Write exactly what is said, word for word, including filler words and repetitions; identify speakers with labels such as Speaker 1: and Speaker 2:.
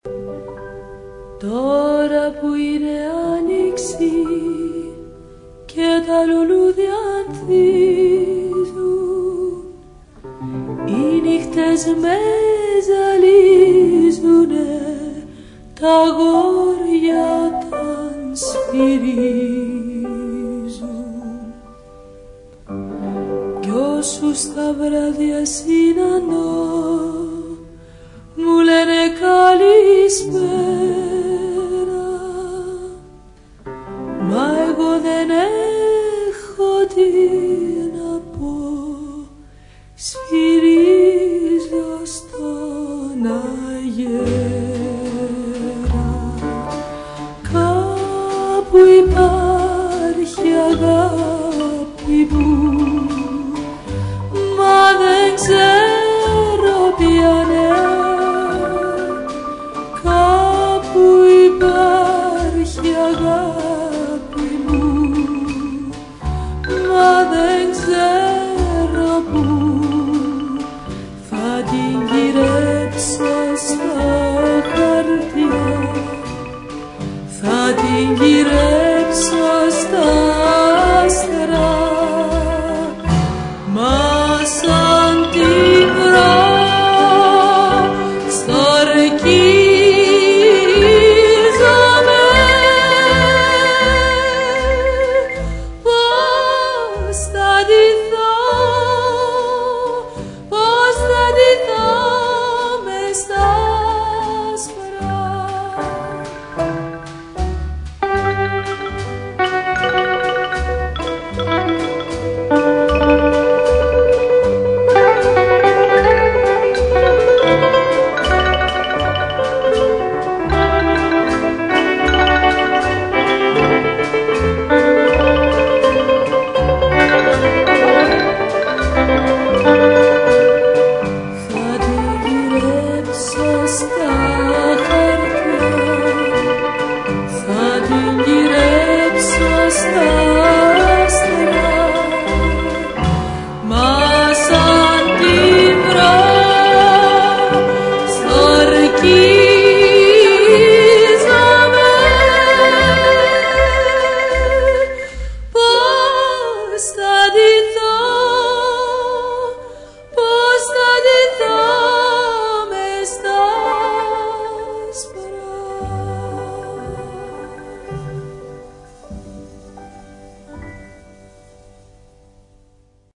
Speaker 1: Τώρα που είναι άνοιξη και τα λουλούδια ανθίζουν, οι νύχτες με ζαλίζουνε, τα αγόρια όταν σφυρίζουν. Κι όσους τα βράδια συναντώ μου λένε καλησπέρα, μα εγώ δεν έχω τι να πω, σφυρίζω στον αγέρα. Κάπου υπάρχει αγάπη μου, μα δεν ξέρω ποια είναι. Κάπου υπάρχει αγάπη